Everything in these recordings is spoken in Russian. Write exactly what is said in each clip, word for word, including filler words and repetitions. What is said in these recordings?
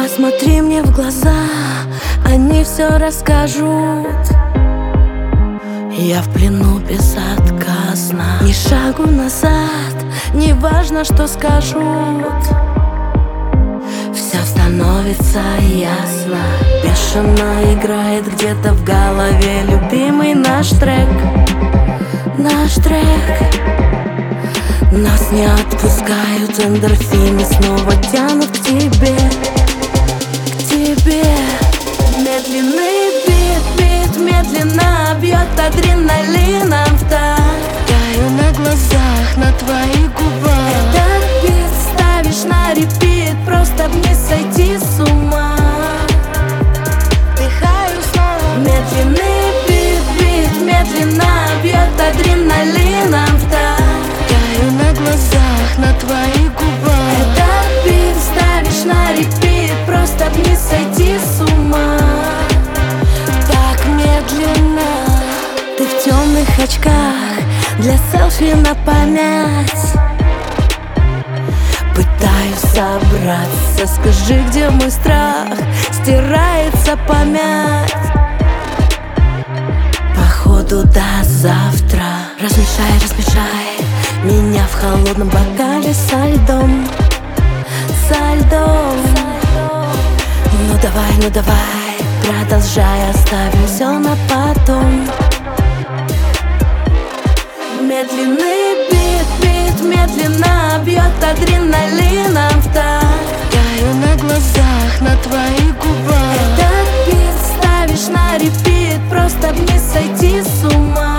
Посмотри мне в глаза, они все расскажут. Я в плену безотказно, ни шагу назад, не важно, что скажут. Все становится ясно, бешено играет где-то в голове любимый наш трек. Наш трек. Нас не отпускают эндорфины, снова тянут к тебе, к тебе. Медленный бит, бит, медленно бьет адреналином в такт. Таю на глазах, на твоих губах. Этот бит ставишь на репит, просто б не сойти с ума. Дыхаю снова. Медленный бит, бит, медленно бьет адреналином в такт. Таю на глазах, на твоих губах. Этот бит ставишь на репит, просто б не сойти с ума. Так медленно. Ты в темных очках, для селфи на память. Пытаюсь собраться, скажи, где мой страх, стирается помять. Походу до завтра. Размешай, размешай меня в холодном бокале со льдом, со льдом. Ну давай, ну давай, продолжай, оставим все на потом. Медленный бит, бит, медленно бьет адреналином в такт. Таю на глазах, на твоих губах. Этот бит ставишь на репит, просто б не сойти с ума.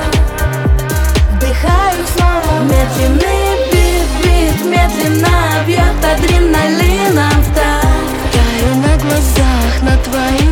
Вдыхаю снова. Медленный бит, бит, медленно бьет адреналином в такт. Таю на глазах, на твоих